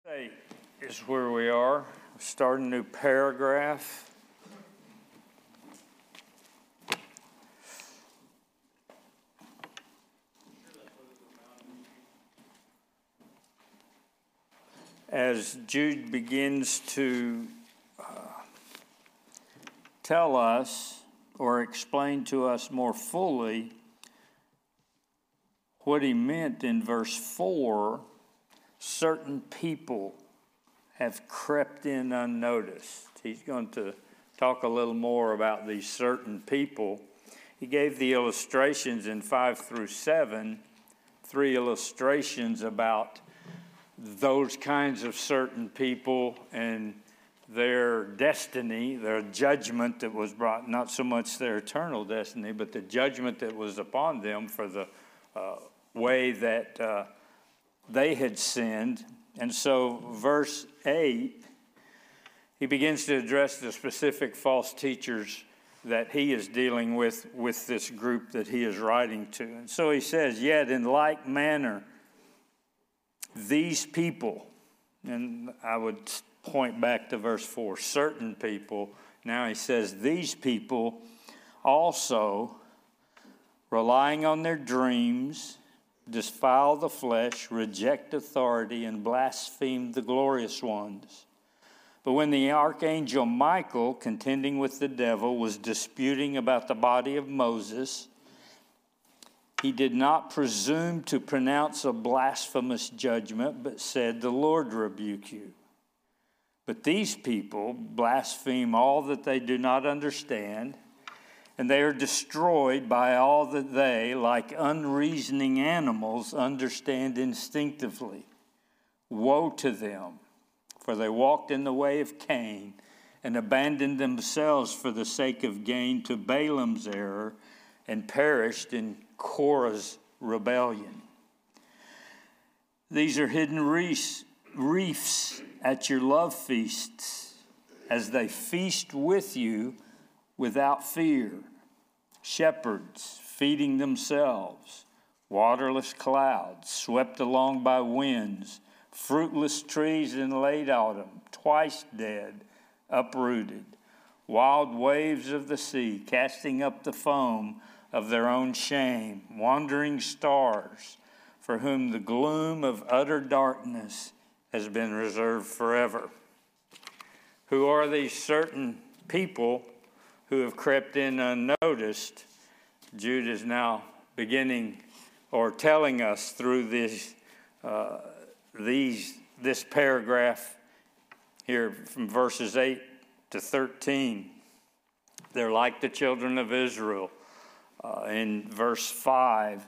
8 is where we are. Start a new paragraph. As Jude begins to tell us or explain to us more fully what he meant in verse 4, certain people have crept in unnoticed. He's going to talk a little more about these certain people. He gave the illustrations in 5 through 7, 3 illustrations about those kinds of certain people and their destiny, their judgment that was brought, not so much their eternal destiny, but the judgment that was upon them for the way that they had sinned. And so verse 8, he begins to address the specific false teachers that he is dealing with this group that he is writing to. And so he says, yet in like manner, these people, and I would point back to verse 4, certain people. Now he says, these people also, relying on their dreams, defile the flesh, reject authority, and blaspheme the glorious ones. But when the archangel Michael, contending with the devil, was disputing about the body of Moses, he did not presume to pronounce a blasphemous judgment, but said, the Lord rebuke you. But these people blaspheme all that they do not understand, and they are destroyed by all that they, like unreasoning animals, understand instinctively. Woe to them, for they walked in the way of Cain and abandoned themselves for the sake of gain to Balaam's error and perished in Korah's rebellion. These are hidden reefs at your love feasts as they feast with you without fear, shepherds feeding themselves, waterless clouds swept along by winds, fruitless trees in late autumn, twice dead, uprooted, wild waves of the sea casting up the foam of their own shame, wandering stars for whom the gloom of utter darkness has been reserved forever. Who are these certain people who have crept in unnoticed? Jude is now beginning or telling us through this paragraph here from verses 8 to 13. They're like the children of Israel in verse 5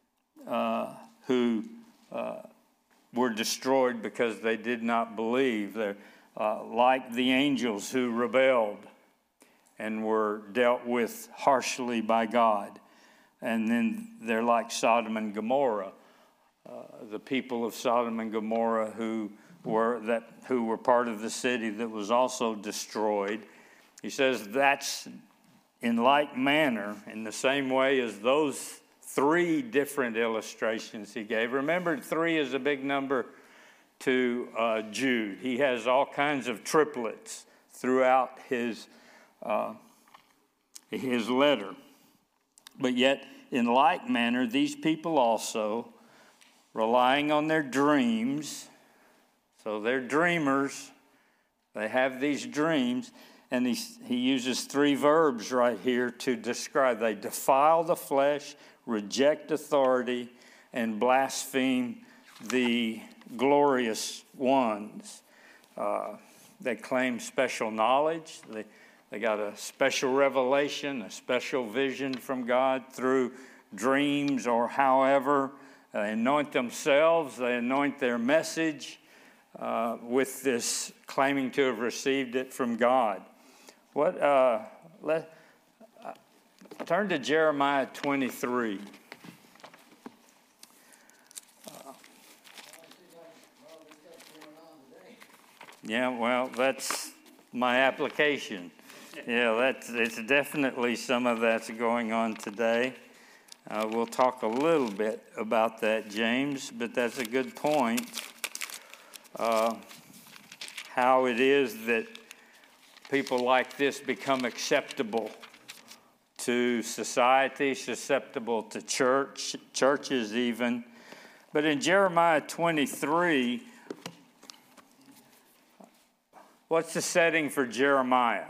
who were destroyed because they did not believe. They're like the angels who rebelled and were dealt with harshly by God. And then they're like Sodom and Gomorrah, the people of Sodom and Gomorrah who were part of the city that was also destroyed. He says that's in like manner, in the same way as those 3 different illustrations he gave. Remember, 3 is a big number to Jude. He has all kinds of triplets throughout his letter. But yet, in like manner, these people also, relying on their dreams, so they're dreamers, they have these dreams, and he uses 3 verbs right here to describe. They defile the flesh, reject authority, and blaspheme the glorious ones. They claim special knowledge. They got a special revelation, a special vision from God through dreams or however. They anoint themselves. They anoint their message with this claiming to have received it from God. Turn to Jeremiah 23. Yeah, well, that's my application. Yeah, it's definitely some of that's going on today. We'll talk a little bit about that, James, but that's a good point. how it is that people like this become acceptable to society, susceptible to churches even. But in Jeremiah 23, what's the setting for Jeremiah?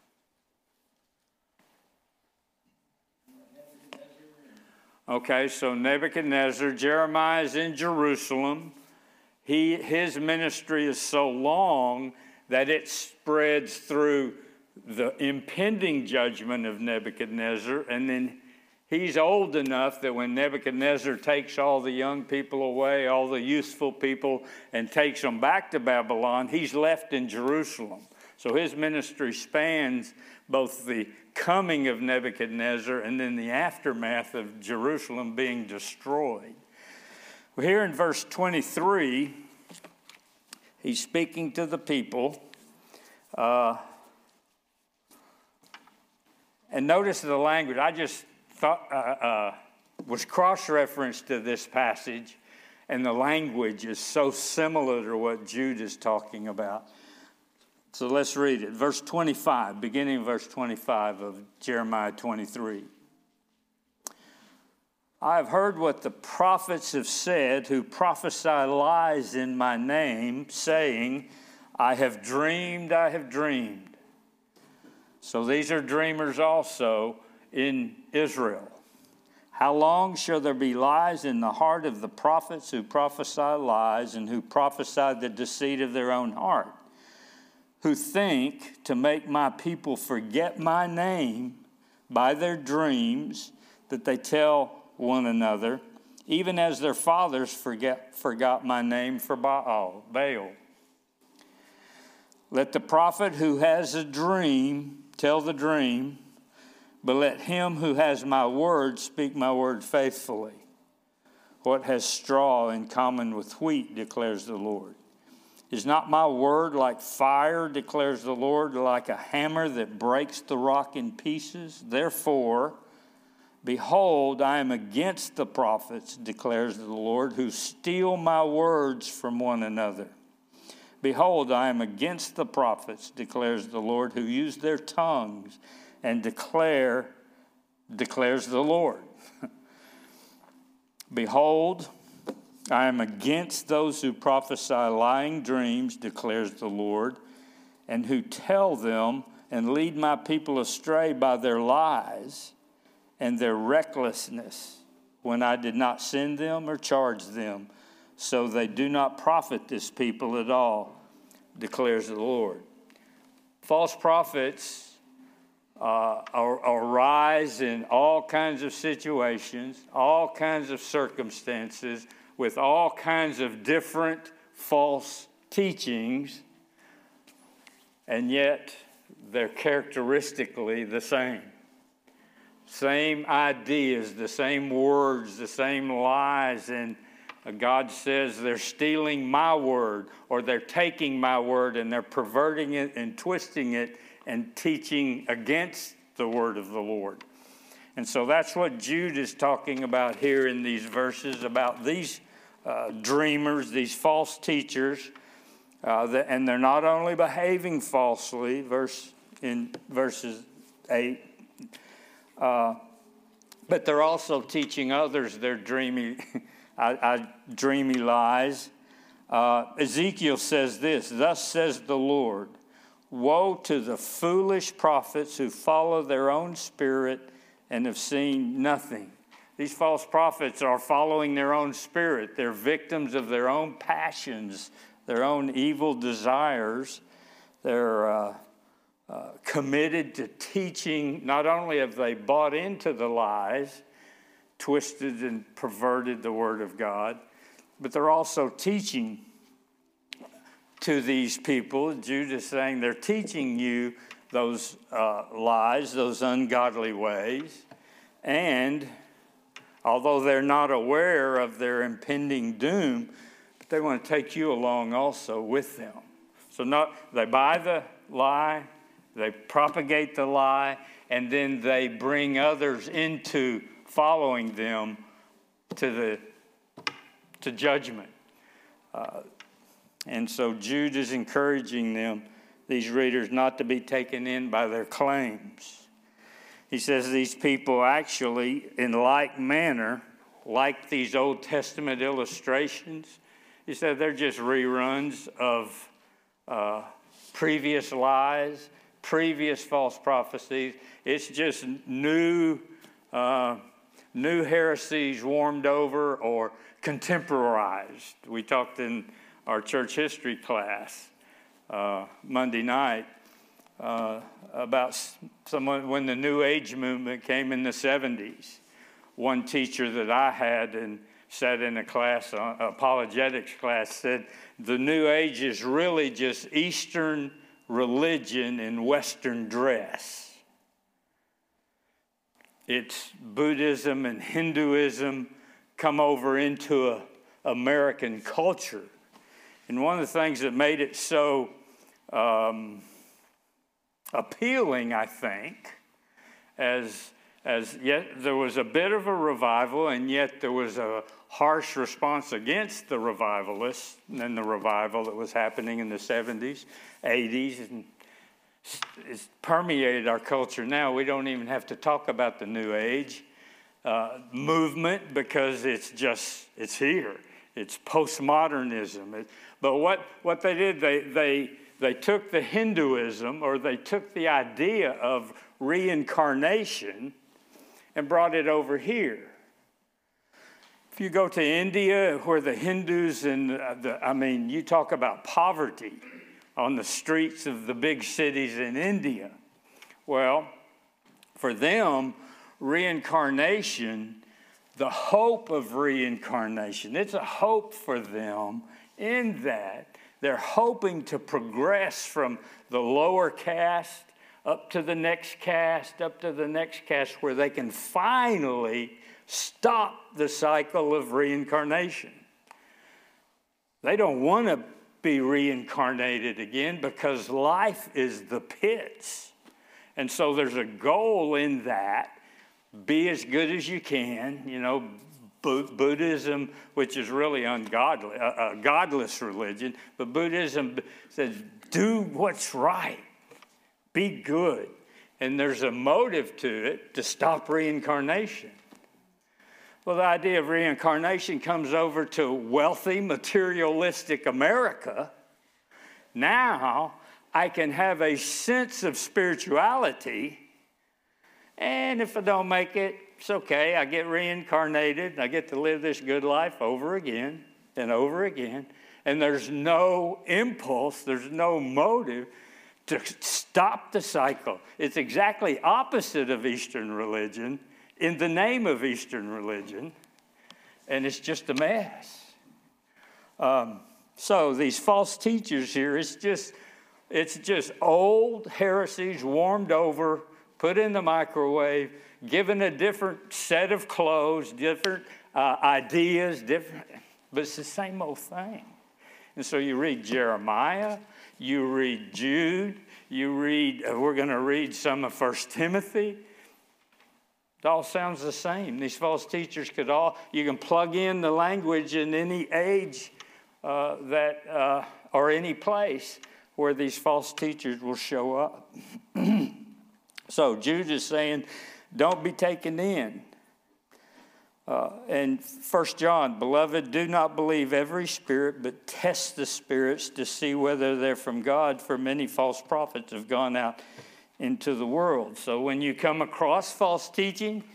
Okay, so Nebuchadnezzar, Jeremiah is in Jerusalem. His ministry is so long that it spreads through the impending judgment of Nebuchadnezzar, and then he's old enough that when Nebuchadnezzar takes all the young people away, all the useful people, and takes them back to Babylon, he's left in Jerusalem. So his ministry spans both the coming of Nebuchadnezzar and then the aftermath of Jerusalem being destroyed. Well, here in verse 23, he's speaking to the people. And notice the language. I just thought was cross-referenced to this passage, and the language is so similar to what Jude is talking about. So let's read it. Verse 25, beginning of verse 25 of Jeremiah 23. I have heard what the prophets have said who prophesy lies in my name, saying, I have dreamed, I have dreamed. So these are dreamers also in Israel. How long shall there be lies in the heart of the prophets who prophesy lies and who prophesy the deceit of their own heart, who think to make my people forget my name by their dreams that they tell one another, even as their fathers forgot my name for Baal. Let the prophet who has a dream tell the dream, but let him who has my word speak my word faithfully. What has straw in common with wheat, declares the Lord? Is not my word like fire, declares the Lord, like a hammer that breaks the rock in pieces? Therefore, behold, I am against the prophets, declares the Lord, who steal my words from one another. Behold, I am against the prophets, declares the Lord, who use their tongues and declares the Lord. Behold, I am against those who prophesy lying dreams, declares the Lord, and who tell them and lead my people astray by their lies and their recklessness when I did not send them or charge them. So they do not profit this people at all, declares the Lord. False prophets arise in all kinds of situations, all kinds of circumstances, with all kinds of different false teachings, and yet they're characteristically the same. Same ideas, the same words, the same lies, and God says they're stealing my word, or they're taking my word and they're perverting it and twisting it and teaching against the word of the Lord. And so that's what Jude is talking about here in these verses, about these dreamers, these false teachers, and they're not only behaving falsely, in verses 8, but they're also teaching others their dreamy lies. Ezekiel says this, thus says the Lord, woe to the foolish prophets who follow their own spirit and have seen nothing. These false prophets are following their own spirit. They're victims of their own passions, their own evil desires. They're committed to teaching. Not only have they bought into the lies, twisted and perverted the word of God, but they're also teaching to these people. Jude is saying they're teaching you those lies, those ungodly ways, and although they're not aware of their impending doom, but they want to take you along also with them. So they buy the lie, they propagate the lie, and then they bring others into following them to judgment. And so Jude is encouraging them, these readers, not to be taken in by their claims. He says these people actually, in like manner, like these Old Testament illustrations, he said they're just reruns of previous lies, previous false prophecies. It's just new heresies warmed over or contemporized. We talked in our church history class Monday night about someone when the New Age movement came in the 70s. One teacher that I had and sat in a class, apologetics class, said the New Age is really just Eastern religion in Western dress. It's Buddhism and Hinduism come over into American culture. And one of the things that made it so appealing, I think, as yet there was a bit of a revival, and yet there was a harsh response against the revivalists and the revival that was happening in the 70s, 80s, and it's permeated our culture now. We don't even have to talk about the New Age movement because it's here. It's postmodernism. But what they did, they took the Hinduism, or they took the idea of reincarnation and brought it over here. If you go to India, where the Hindus and you talk about poverty on the streets of the big cities in India. Well, for them, reincarnation, the hope of reincarnation, it's a hope for them in that they're hoping to progress from the lower caste up to the next caste, where they can finally stop the cycle of reincarnation. They don't want to be reincarnated again because life is the pits. And so there's a goal in that. Be as good as you can. Buddhism, which is really ungodly, a godless religion, but Buddhism says, do what's right. Be good. And there's a motive to it to stop reincarnation. Well, the idea of reincarnation comes over to wealthy, materialistic America. Now I can have a sense of spirituality, and if I don't make it, it's okay. I get reincarnated, and I get to live this good life over again and over again. And there's no impulse, there's no motive to stop the cycle. It's exactly opposite of Eastern religion, in the name of Eastern religion, and it's just a mess. So these false teachers here, it's just old heresies warmed over, put in the microwave, given a different set of clothes, different ideas, but it's the same old thing. And so you read Jeremiah, you read Jude, we're going to read some of 1 Timothy. It all sounds the same. These false teachers you can plug in the language in any age or any place where these false teachers will show up. So Jude is saying, don't be taken in. And 1 John, beloved, do not believe every spirit, but test the spirits to see whether they're from God, for many false prophets have gone out into the world. So when you come across false teaching,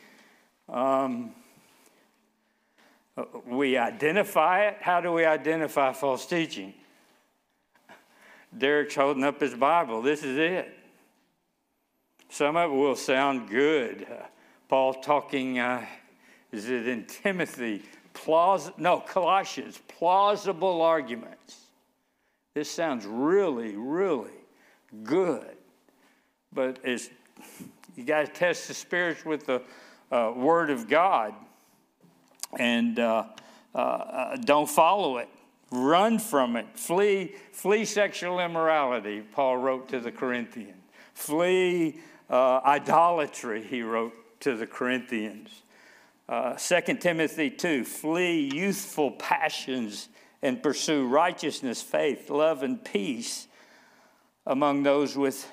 we identify it. How do we identify false teaching? Derek's holding up his Bible. This is it. Some of it will sound good. Paul talking, is it in Timothy? Colossians, plausible arguments. This sounds really, really good. But you got to test the spirits with the Word of God, and don't follow it. Run from it. Flee sexual immorality, Paul wrote to the Corinthians. Flee idolatry, he wrote to the Corinthians. 2 Timothy 2, flee youthful passions and pursue righteousness, faith, love, and peace among those with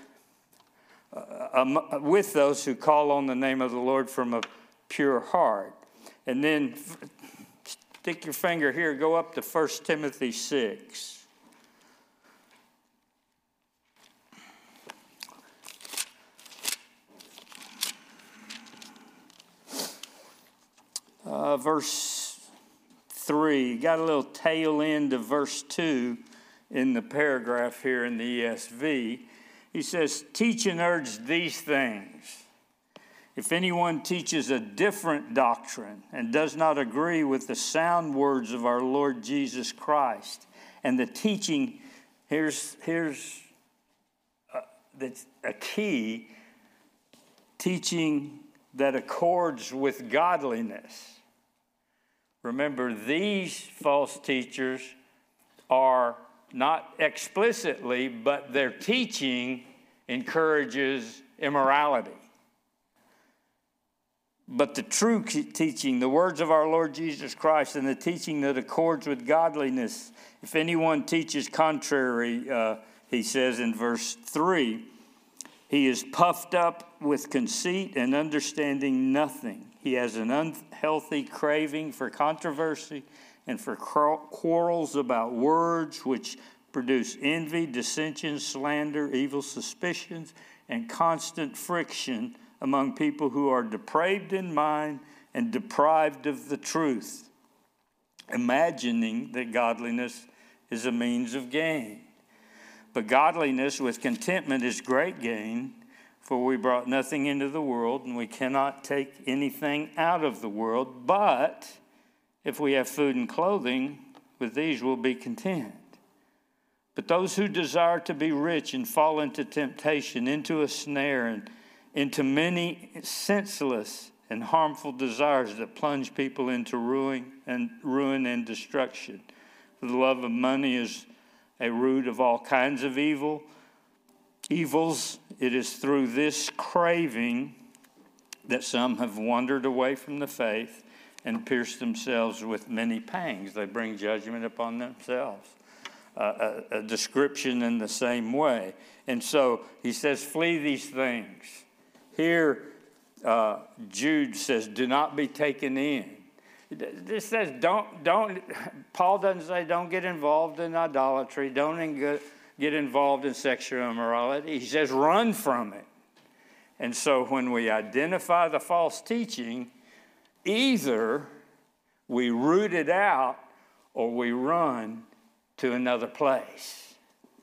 those who call on the name of the Lord from a pure heart. And then stick your finger here, go up to 1 Timothy 6. Verse 3, got a little tail end of verse 2 in the paragraph here in the ESV. He says, teach and urge these things. If anyone teaches a different doctrine and does not agree with the sound words of our Lord Jesus Christ, and the teaching, here's that's a key, teaching that accords with godliness. Remember, these false teachers are not explicitly, but their teaching encourages immorality. But the true teaching, the words of our Lord Jesus Christ, and the teaching that accords with godliness, if anyone teaches contrary, he says in verse 3, he is puffed up with conceit and understanding nothing. He has an unhealthy craving for controversy and for quarrels about words, which produce envy, dissension, slander, evil suspicions, and constant friction among people who are depraved in mind and deprived of the truth, imagining that godliness is a means of gain. But godliness with contentment is great gain, for we brought nothing into the world, and we cannot take anything out of the world. But if we have food and clothing, with these we'll be content. But those who desire to be rich and fall into temptation, into a snare, and into many senseless and harmful desires that plunge people into ruin and destruction. For the love of money is a root of all kinds of evils. It is through this craving that some have wandered away from the faith and pierced themselves with many pangs. They bring judgment upon themselves. A description in the same way. And so he says, flee these things. Here, Jude says, do not be taken in. This says, Paul doesn't say don't get involved in idolatry, don't get involved in sexual immorality. He says run from it. And so when we identify the false teaching, either we root it out or we run to another place.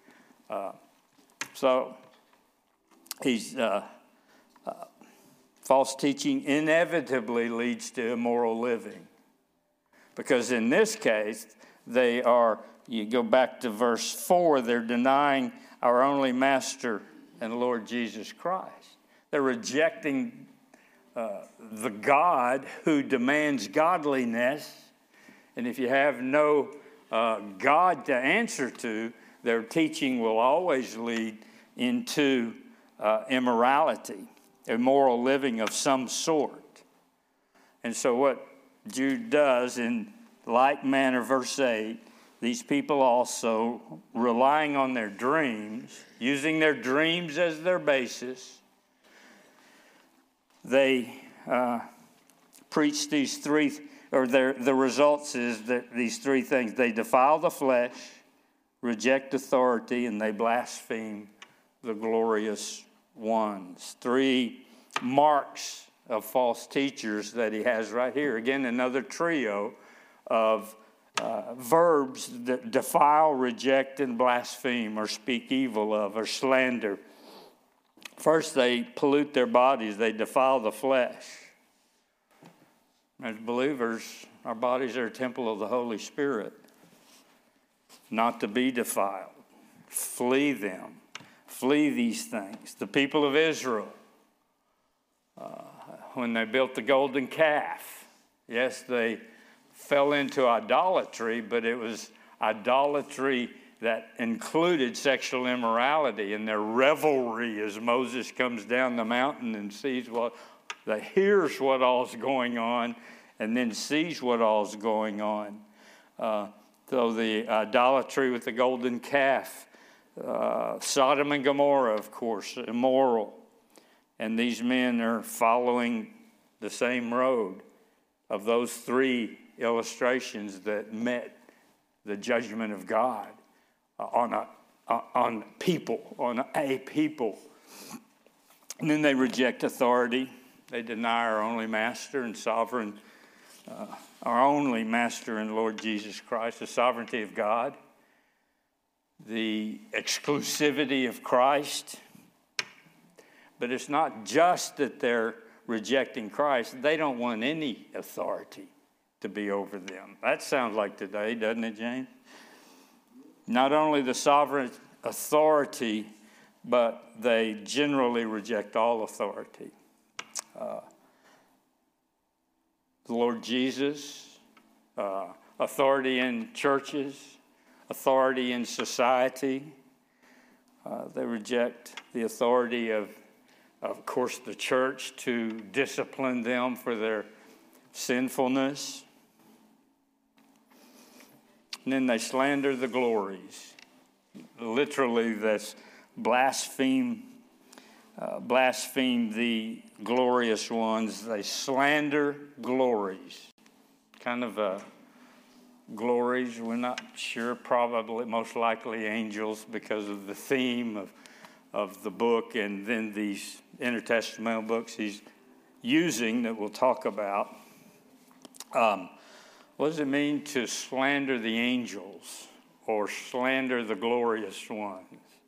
False teaching inevitably leads to immoral living. Because in this case, you go back to verse 4, they're denying our only Master and Lord Jesus Christ. They're rejecting the God who demands godliness. And if you have no God to answer to, their teaching will always lead into immorality, immoral living of some sort. And so what Jude does in like manner, verse 8, these people also, relying on their dreams, using their dreams as their basis, they preach these three, or the results is that these three things: they defile the flesh, reject authority, and they blaspheme the glorious ones. Three marks of false teachers that he has right here. Again, another trio of verbs that defile, reject, and blaspheme, or speak evil of, or slander. First, they pollute their bodies. They defile the flesh. As believers, our bodies are a temple of the Holy Spirit, not to be defiled. Flee them. Flee these things. The people of Israel, when they built the golden calf, yes, they fell into idolatry, but it was idolatry that included sexual immorality, and their revelry as Moses comes down the mountain and hears what all's going on, and then sees what all's going on. though the idolatry with the golden calf, Sodom and Gomorrah, of course, immoral. And these men are following the same road of those three illustrations that met the judgment of God on a people. And then they reject authority. They deny our only master and sovereign, our only master and Lord Jesus Christ, the sovereignty of God, the exclusivity of Christ. But it's not just that they're rejecting Christ. They don't want any authority to be over them. That sounds like today, doesn't it, James? Not only the sovereign authority, but they generally reject all authority. The Lord Jesus, authority in churches, authority in society. They reject the authority of course, the church to discipline them for their sinfulness. And then they slander the glories. Literally, that's blaspheme the glorious ones. They slander glories. Kind of glories, we're not sure, probably, most likely angels because of the theme of the book, and then these intertestamental books he's using that we'll talk about. What does it mean to slander the angels or slander the glorious ones?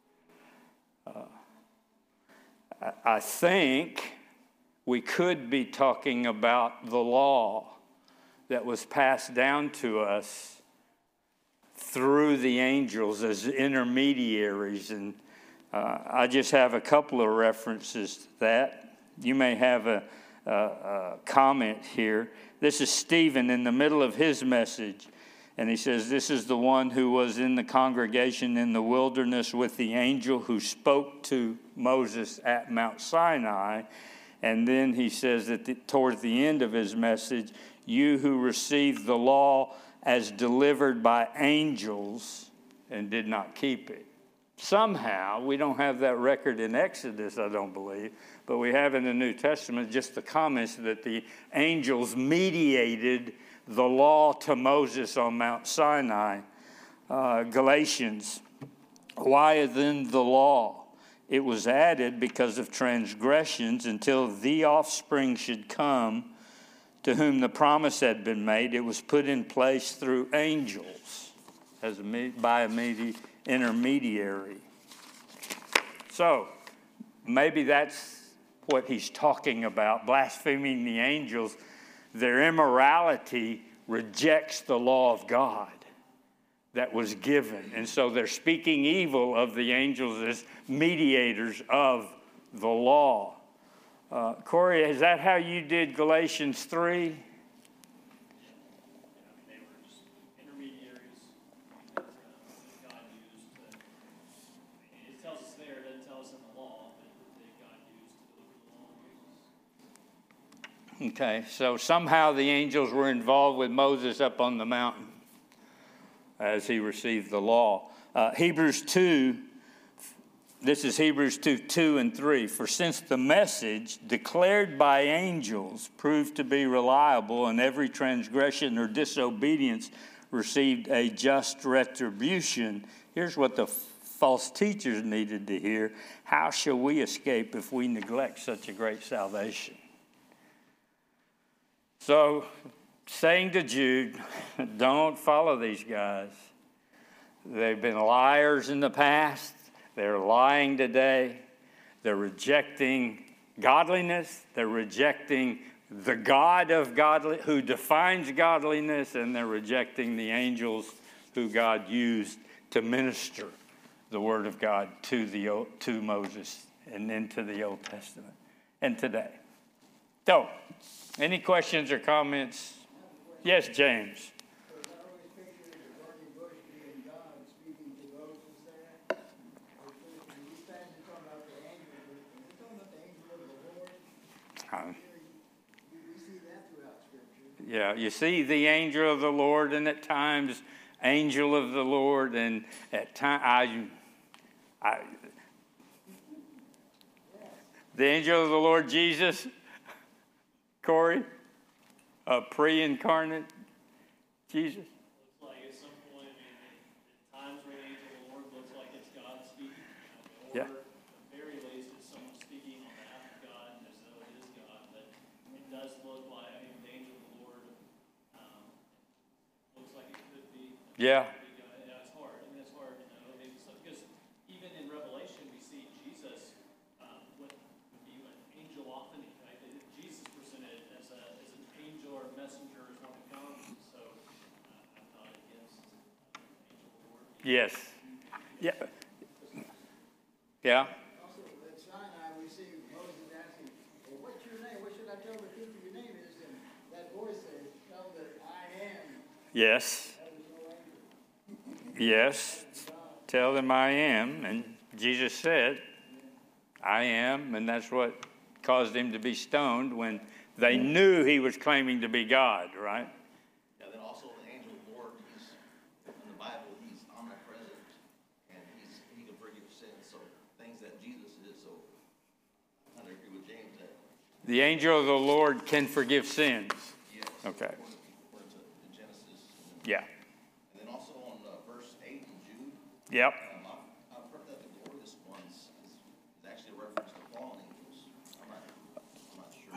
I think we could be talking about the law that was passed down to us through the angels as intermediaries. And I just have a couple of references to that. You may have a comment here. This is Stephen in the middle of his message. And he says, this is the one who was in the congregation in the wilderness with the angel who spoke to Moses at Mount Sinai. And then he says that towards the end of his message, you who received the law as delivered by angels and did not keep it. Somehow, we don't have that record in Exodus, I don't believe, but we have in the New Testament just the comments that the angels mediated the law to Moses on Mount Sinai. Galatians, why then the law? It was added because of transgressions until the offspring should come to whom the promise had been made. It was put in place through angels by a intermediary. So maybe that's what he's talking about, blaspheming the angels. Their immorality rejects the law of God that was given. And so they're speaking evil of the angels as mediators of the law. Corey, is that how you did Galatians 3? They were just intermediaries that God used to, it tells us there, it doesn't tell us in the law, that God used to deliver the law of Moses. Okay, so somehow the angels were involved with Moses up on the mountain as he received the law. Hebrews 2, this is Hebrews 2 and 3. For since the message declared by angels proved to be reliable, and every transgression or disobedience received a just retribution, here's what the false teachers needed to hear. How shall we escape if we neglect such a great salvation? So, saying to Jude, don't follow these guys. They've been liars in the past. They're lying today. They're rejecting godliness. They're rejecting the God of godliness who defines godliness, and they're rejecting the angels who God used to minister the word of God to Moses and into the Old Testament and today. So, any questions or comments? Yes, James. Yeah, you see the angel of the Lord, and at times angel of the Lord, and at times the angel of the Lord Jesus, Corey, a pre-incarnate Jesus. Looks like at some point, at times where the angel of the Lord looks like it's God speaking, or Yeah. at the very least it's someone speaking on behalf of God as though it is God. But it does look like, the angel of the Lord looks like it could be. Yeah. Yeah, it's hard. It's hard to know. Because even in Revelation, we see Jesus would be an angel often. Right? Jesus is presented as an angel or a messenger as one who comes. So I'm not against angel of the Lord. Yes. Yeah. Yeah. Also, at Sinai, we see Moses asking, well, what's your name? What should I tell the people your name is? And that voice says, tell them that I am. Yes. That was no angel. Yes. Tell them I am. And Jesus said, I am. And that's what caused him to be stoned when they knew he was claiming to be God, right? Yeah, then also the angel of the Lord, he's in the Bible, he's omnipresent, and he can forgive sins. So things that Jesus is. So I kind of agree with James that. The angel of the Lord can forgive sins. Yes. Okay. According to Genesis. Yeah. And then also on verse 8 in Jude, Yep. I've heard that the glorious ones is actually a reference to fallen angels. I'm not sure.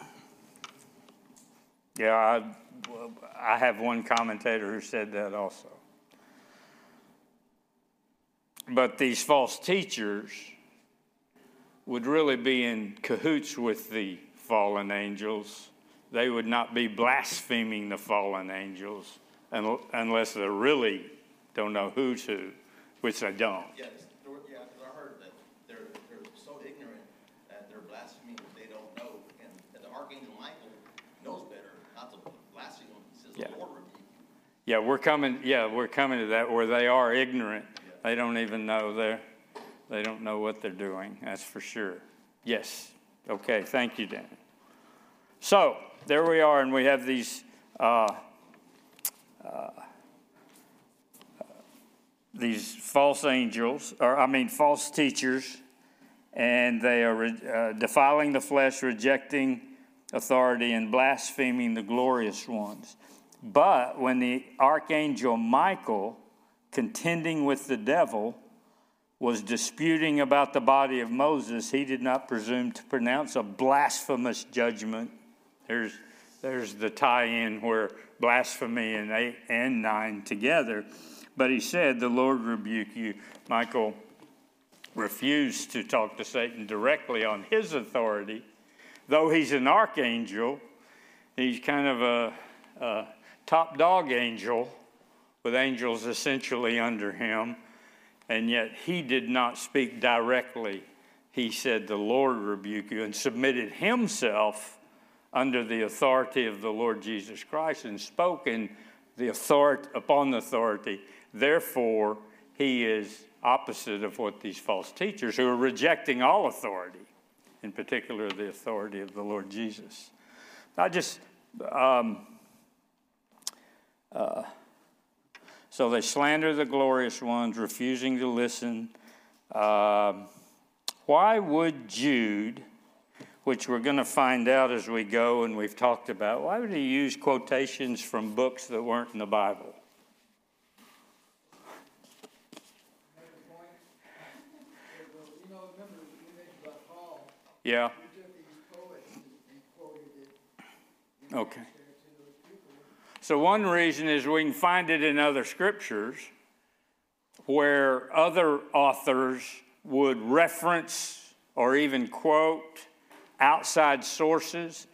Yeah, I have one commentator who said that also. But these false teachers would really be in cahoots with the fallen angels. They would not be blaspheming the fallen angels unless they really don't know who's who, which they don't. Yes, because I heard that they're so ignorant that they're blaspheming what they don't know, and the Archangel Michael knows better not to blaspheme them. He says, Yeah. "The Lord rebuke you." Yeah, we're coming to that where they are ignorant. They don't even know they don't know what they're doing. That's for sure. Yes. Okay. Thank you, Dan. So there we are, and we have these false angels, false teachers, and they are defiling the flesh, rejecting authority, and blaspheming the glorious ones. But when the archangel Michael, contending with the devil, was disputing about the body of Moses, he did not presume to pronounce a blasphemous judgment. There's the tie-in where blasphemy and 8 and 9 together. But he said, the Lord rebuke you. Michael refused to talk to Satan directly on his authority. Though he's an archangel, he's kind of a top dog angel with angels essentially under him. And yet he did not speak directly. He said, the Lord rebuke you, and submitted himself under the authority of the Lord Jesus Christ and spoke in the authority upon the authority. Therefore, he is opposite of what these false teachers who are rejecting all authority, in particular the authority of the Lord Jesus. So they slander the glorious ones, refusing to listen. Why would Jude, which we're going to find out as we go and we've talked about, why would he use quotations from books that weren't in the Bible? Remember we mentioned about Paul. Yeah. He took these poets and quoted it. Okay. So one reason is we can find it in other scriptures where other authors would reference or even quote outside sources.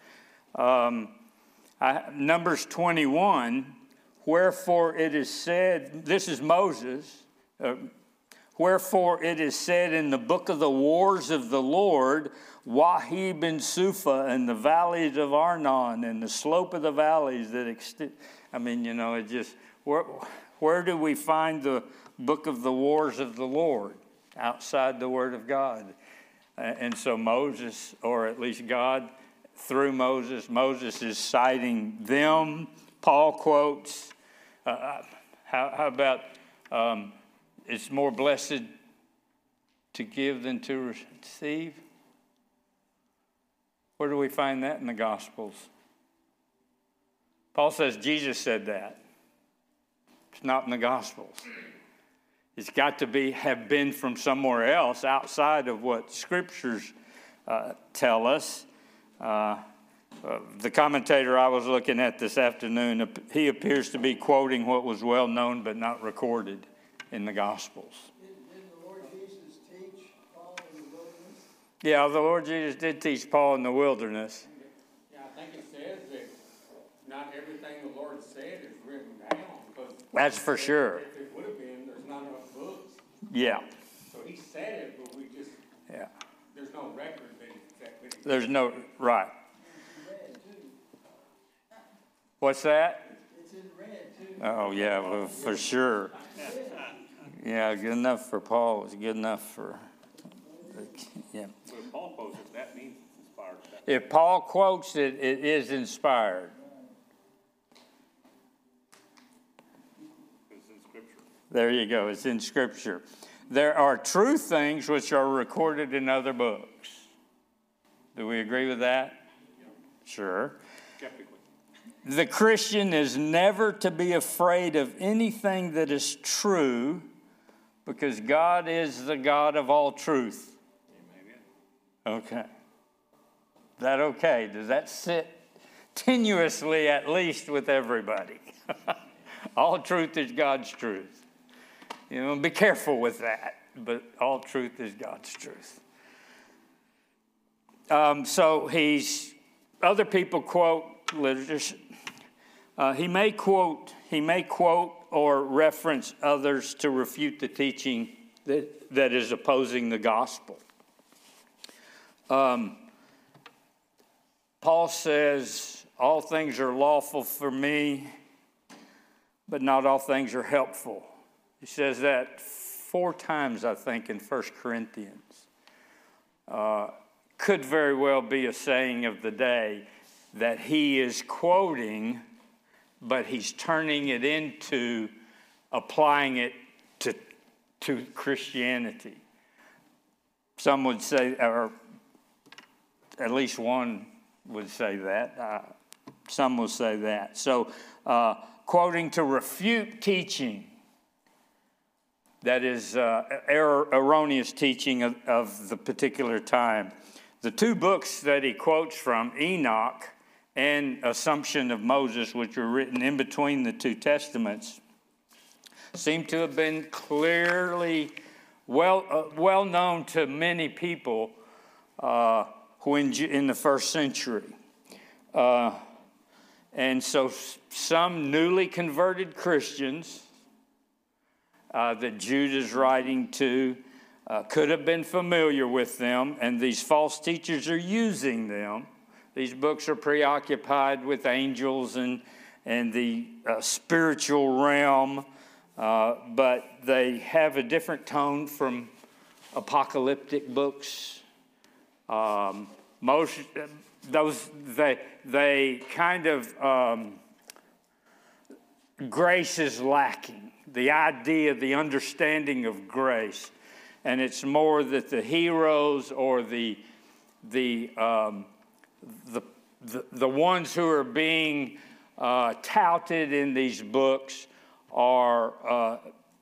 Numbers 21, wherefore it is said, this is Moses, wherefore it is said in the book of the wars of the Lord, Wahib and Sufa and the valleys of Arnon and the slope of the valleys that extend. It just, where do we find the book of the wars of the Lord outside the Word of God? And so Moses, or at least God through Moses is citing them. Paul quotes, How about it's more blessed to give than to receive? Where do we find that in the Gospels? Paul says Jesus said that. It's not in the Gospels. It's got to have been from somewhere else outside of what Scriptures tell us. The commentator I was looking at this afternoon, he appears to be quoting what was well known but not recorded in the Gospels. Didn't the Lord Jesus teach Paul in the wilderness? Yeah, the Lord Jesus did teach Paul in the wilderness. Yeah, I think it says that not everything the Lord said is written down. That's for sure. If it would have been, there's not enough books. Yeah. So he said it, but we just, Yeah. there's no record that he There's no, right. Red, too. What's that? It's in red, too. Oh, yeah, well, for sure. Yeah, good enough for Paul was good enough for, yeah. So if Paul quotes it, that means it's inspired. If Paul quotes it, it is inspired. It's in Scripture. There you go, it's in Scripture. There are true things which are recorded in other books. Do we agree with that? Sure. Skeptically. The Christian is never to be afraid of anything that is true because God is the God of all truth. Amen. Okay. Is that okay? Does that sit tenuously at least with everybody? All truth is God's truth. You know, be careful with that, but all truth is God's truth. So other people quote literature. He may quote or reference others to refute the teaching that is opposing the gospel. Paul says, all things are lawful for me, but not all things are helpful. He says that 4 times, I think, in 1 Corinthians. Could very well be a saying of the day that he is quoting, but he's turning it into applying it to Christianity. Some would say, or at least one would say that. Some will say that. So, quoting to refute teaching that is erroneous teaching of the particular time. The 2 books that he quotes from, Enoch and Assumption of Moses, which were written in between the 2 testaments, seem to have been clearly well known to many people in the first century. And so some newly converted Christians that Jude is writing to could have been familiar with them, and these false teachers are using them. These books are preoccupied with angels and the spiritual realm, but they have a different tone from apocalyptic books. Most those they kind of grace is lacking. The idea, the understanding of grace, and it's more that the heroes or the ones who are being touted in these books are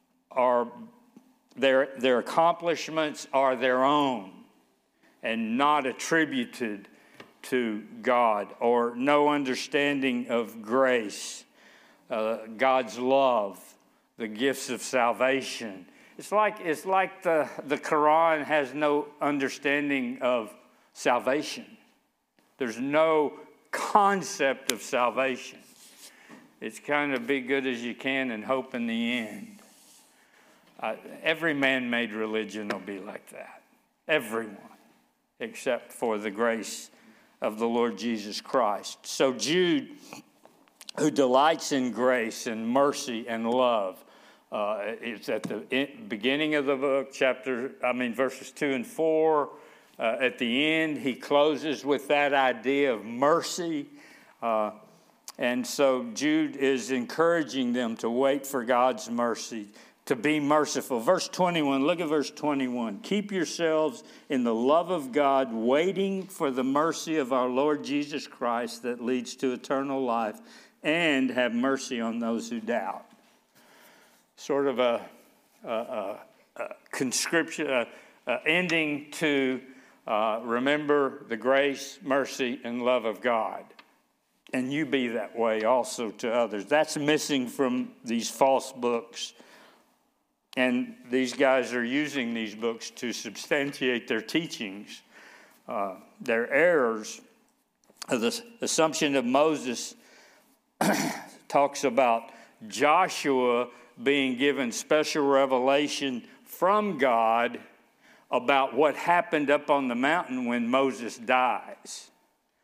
their accomplishments are their own and not attributed to God, or no understanding of grace, God's love, the gifts of salvation. It's like the Quran has no understanding of salvation. There's no concept of salvation. It's kind of be good as you can and hope in the end. Every man-made religion will be like that. Everyone, except for the grace of the Lord Jesus Christ. So Jude, who delights in grace and mercy and love, it's at the beginning of the book, verses 2 and 4. At the end, he closes with that idea of mercy. And so Jude is encouraging them to wait for God's mercy, to be merciful. Verse 21, look at verse 21. Keep yourselves in the love of God, waiting for the mercy of our Lord Jesus Christ that leads to eternal life, and have mercy on those who doubt. Sort of a conscription, ending to remember the grace, mercy, and love of God. And you be that way also to others. That's missing from these false books. And these guys are using these books to substantiate their teachings, their errors. The assumption of Moses talks about Joshua being given special revelation from God about what happened up on the mountain when Moses dies.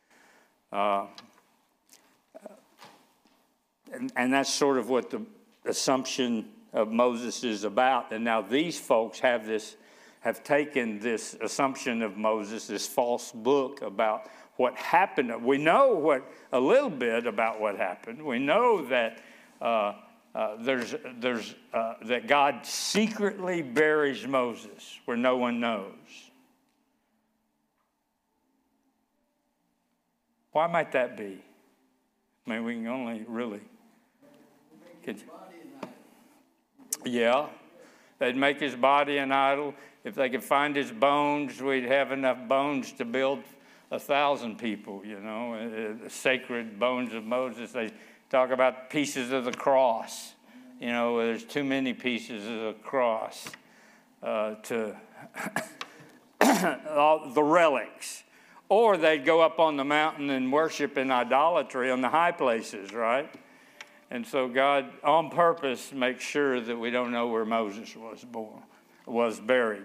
And that's sort of what the assumption of Moses is about. And now these folks have taken this assumption of Moses, this false book about what happened. We know a little bit about what happened. We know that that God secretly buries Moses where no one knows. Why might that be? I mean, we can only really. Yeah, they'd make his body an idol. If they could find his bones, we'd have enough bones to build 1,000 people, the sacred bones of Moses. They talk about pieces of the cross. There's too many pieces of the cross to all the relics. Or they'd go up on the mountain and worship in idolatry on the high places, right? And so God, on purpose, makes sure that we don't know where Moses was buried.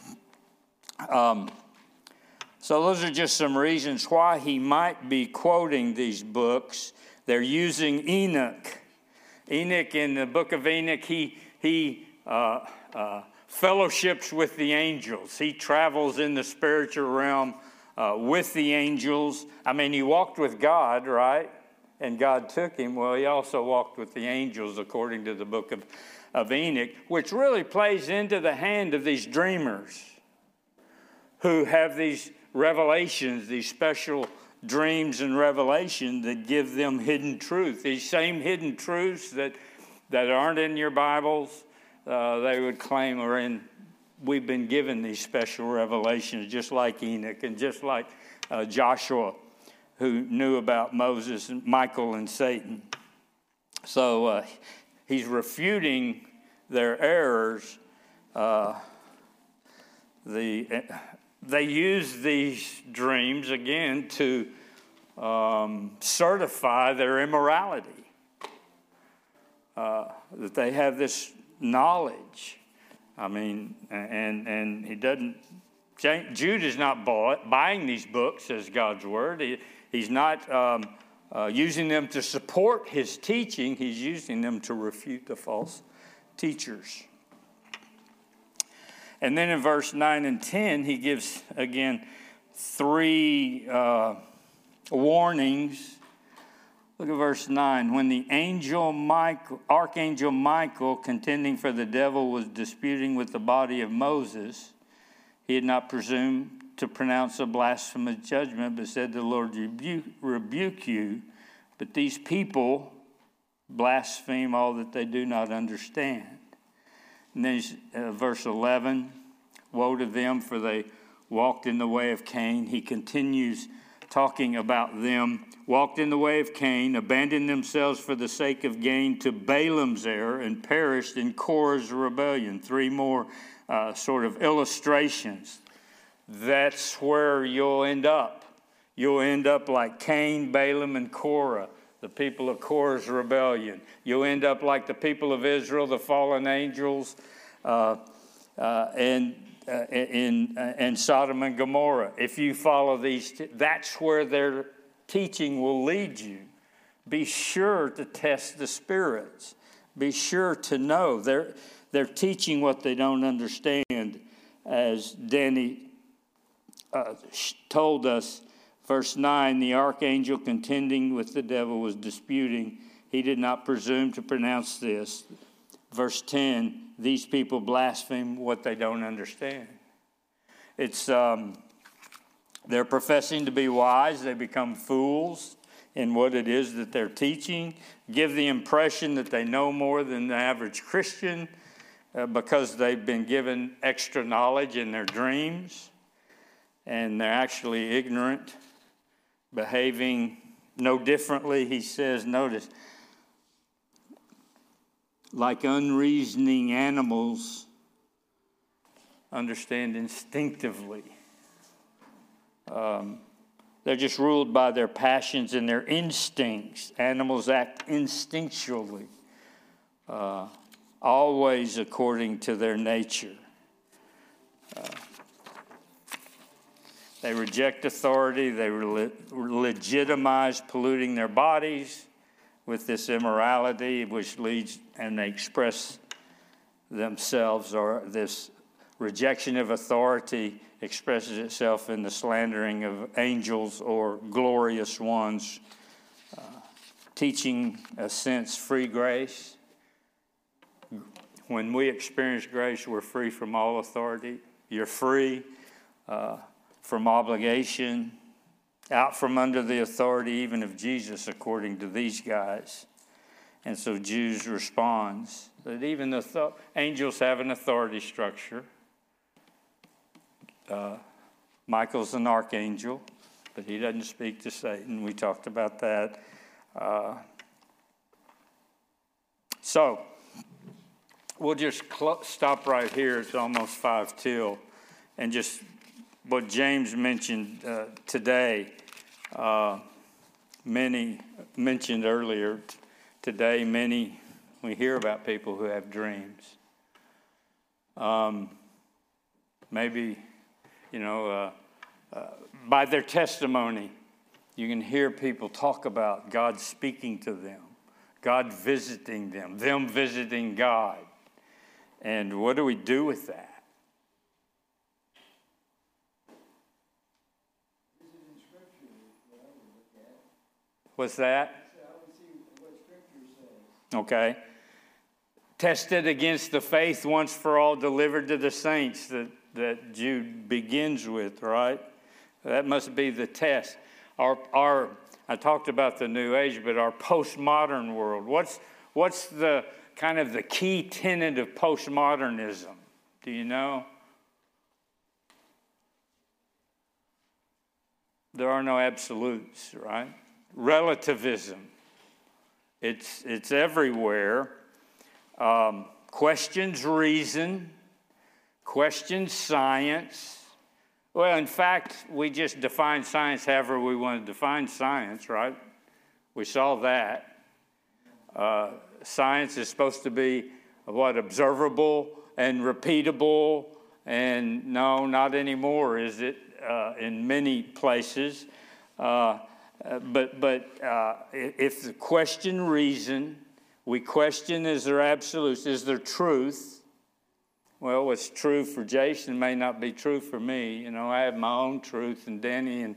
So those are just some reasons why he might be quoting these books. They're using Enoch. Enoch, in the book of Enoch, he fellowships with the angels. He travels in the spiritual realm with the angels. I mean, he walked with God, right? And God took him. Well, he also walked with the angels, according to the book of Enoch, which really plays into the hand of these dreamers who have these revelations, these special dreams and revelations that give them hidden truth. These same hidden truths that aren't in your Bibles, they would claim are in. We've been given these special revelations, just like Enoch and just like Joshua, who knew about Moses and Michael and Satan. So he's refuting their errors. They use these dreams, again, to certify their immorality. That they have this knowledge. I mean, and he doesn't. Jude is not buying these books as God's word. He's not using them to support his teaching. He's using them to refute the false teachers. And then in verse 9 and 10, he gives, again, 3 warnings. Look at verse 9. When the archangel Michael, contending for the devil, was disputing with the body of Moses, he had not presumed to pronounce a blasphemous judgment, but said, "The Lord rebuke you." But these people blaspheme all that they do not understand. And then verse 11, woe to them, for they walked in the way of Cain. He continues talking about them. Walked in the way of Cain, abandoned themselves for the sake of gain to Balaam's error, and perished in Korah's rebellion. 3 more sort of illustrations. That's where you'll end up. You'll end up like Cain, Balaam, and Korah, the people of Korah's rebellion. You'll end up like the people of Israel, the fallen angels, and Sodom and Gomorrah. If you follow these, that's where their teaching will lead you. Be sure to test the spirits. Be sure to know. They're teaching what they don't understand. As Danny told us, Verse 9, the archangel contending with the devil was disputing. He did not presume to pronounce this. Verse 10, these people blaspheme what they don't understand. It's they're professing to be wise. They become fools in what it is that they're teaching, give the impression that they know more than the average Christian because they've been given extra knowledge in their dreams, and they're actually ignorant, behaving no differently. He says, notice, like unreasoning animals, understand instinctively. They're just ruled by their passions and their instincts. Animals act instinctually, always according to their nature. They reject authority. They legitimize polluting their bodies with this immorality, which leads, and they express themselves, or this rejection of authority expresses itself in the slandering of angels or glorious ones, teaching a sense free grace. When we experience grace, we're free from all authority. You're free from obligation, out from under the authority even of Jesus, according to these guys. And so Jude responds that even the angels have an authority structure. Michael's an archangel, but he doesn't speak to Satan. We talked about that. So we'll just stop right here. It's almost 5 till. And just what James mentioned today, many mentioned earlier today, we hear about people who have dreams. Maybe, by their testimony, you can hear people talk about God speaking to them, God visiting them visiting God. And what do we do with that? This is in Scripture that I would look at. What's that? So I would see what Scripture says. Okay. Tested against the faith once for all delivered to the saints that Jude begins with, right? That must be the test. I talked about the New Age, but our postmodern world, what's the kind of the key tenet of postmodernism? Do you know? There are no absolutes, right? Relativism. It's everywhere. Questions reason, questions science. Well, in fact, we just define science however we want to define science, right? We saw that. Science is supposed to be observable and repeatable, and no, not anymore, is it? In many places, but if the question reason, we question: is there absolutes? Is there truth? Well, what's true for Jason may not be true for me. I have my own truth, and Danny and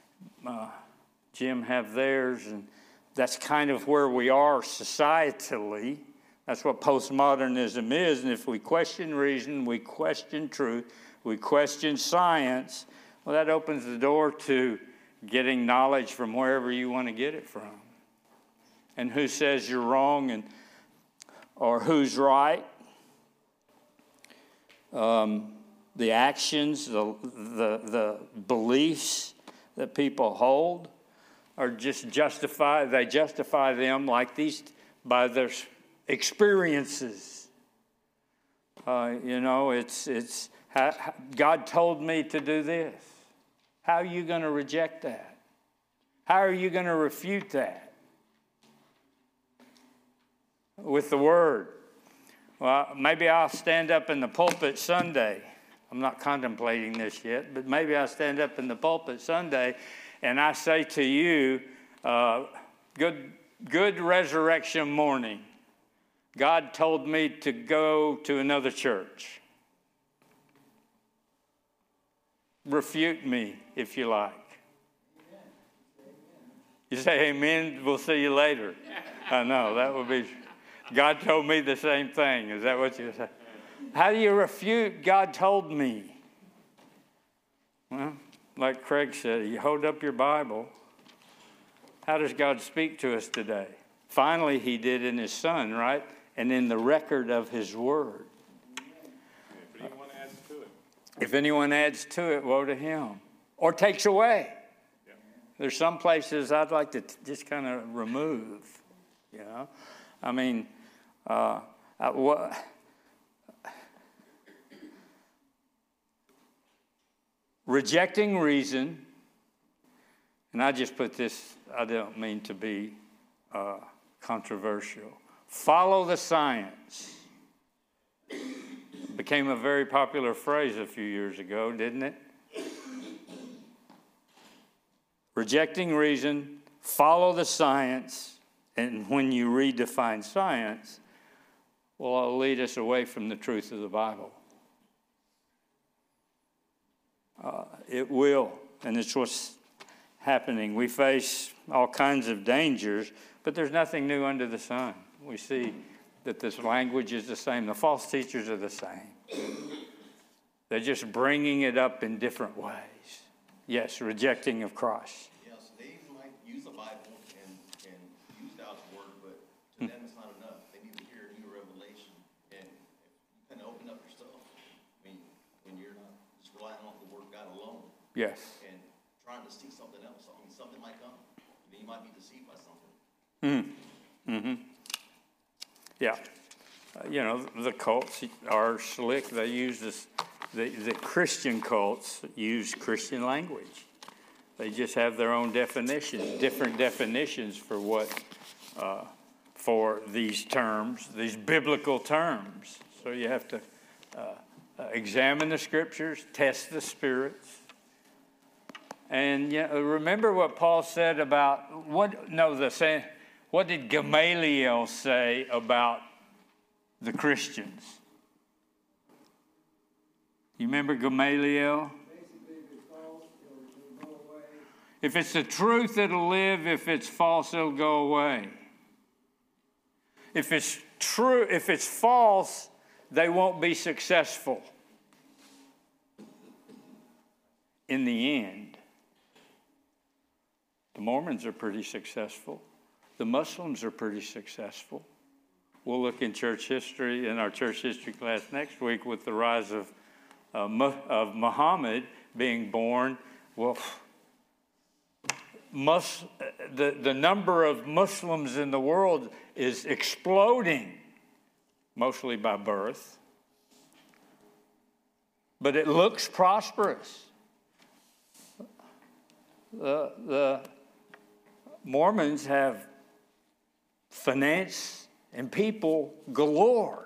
Jim have theirs, and that's kind of where we are societally. That's what postmodernism is. And if we question reason, we question truth, we question science, well, that opens the door to getting knowledge from wherever you want to get it from. And who says you're wrong or who's right? The actions, the beliefs that people hold are just justified. They justify them like these by their experiences. It's God told me to do this. How are you going to reject that? How are you going to refute that? With the Word. Well, maybe I'll stand up in the pulpit Sunday. I'm not contemplating this yet, but maybe I'll stand up in the pulpit Sunday and I say to you, good resurrection morning. God told me to go to another church. Refute me, if you like. You say amen, we'll see you later. I know, that would be, God told me the same thing. Is that what you say? How do you refute God told me? Well, like Craig said, you hold up your Bible. How does God speak to us today? Finally, he did in his Son, right? And in the record of his word. If anyone adds to it. If anyone adds to it, woe to him. Or takes away. Yeah. There's some places I'd like to just kind of remove, you know. I mean, rejecting reason, and I just put this, I don't mean to be controversial. Follow the science. Became a very popular phrase a few years ago, didn't it? Rejecting reason, follow the science, and when you redefine science, well, it'll lead us away from the truth of the Bible. It will, and it's what's happening. We face all kinds of dangers, but there's nothing new under the sun. We see that this language is the same. The false teachers are the same. They're just bringing it up in different ways. Yes, rejecting of Christ. Yes, they might use the Bible and use God's word, but to them it's not enough. They need to hear a new revelation. And you kind of open up yourself. I mean, when you're not just relying on the word of God alone Yes. and trying to see something else. I mean, something might come. I mean, you might be deceived by something. Yeah. You know, the cults are slick. They use this. The Christian cults use Christian language. They just have their own definitions, different definitions for what, for these terms, these biblical terms. So you have to examine the scriptures, test the spirits. And remember what Paul said about, what did Gamaliel say about the Christians? You remember Gamaliel? Basically, if it's false, it'll go away. If it's the truth, it'll live. If it's false, it'll go away. If it's true, if it's false, they won't be successful. In the end, the Mormons are pretty successful. The Muslims are pretty successful. We'll look in church history, in our church history class next week, with the rise of Muhammad being born. Well, the number of Muslims in the world is exploding, mostly by birth. But it looks prosperous. The Mormons have finance and people galore.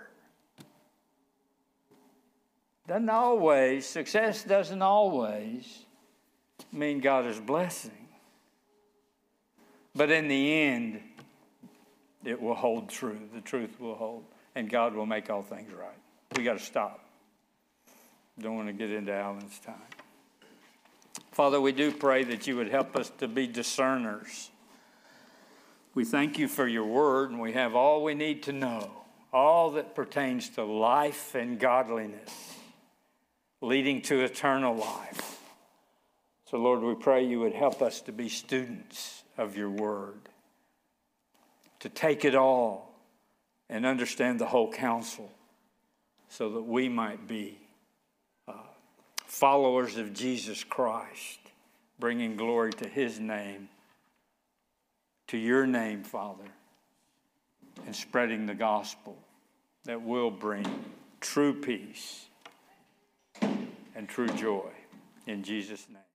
Success doesn't always mean God is blessing. But in the end, it will hold true. The truth will hold. And God will make all things right. We got to stop. Don't want to get into Alan's time. Father, we do pray that you would help us to be discerners. We thank you for your word, and we have all we need to know, all that pertains to life and godliness, leading to eternal life. So, Lord, we pray you would help us to be students of your word, to take it all and understand the whole counsel, so that we might be followers of Jesus Christ, bringing glory to his name, to your name, Father, and spreading the gospel that will bring true peace and true joy. In Jesus' name.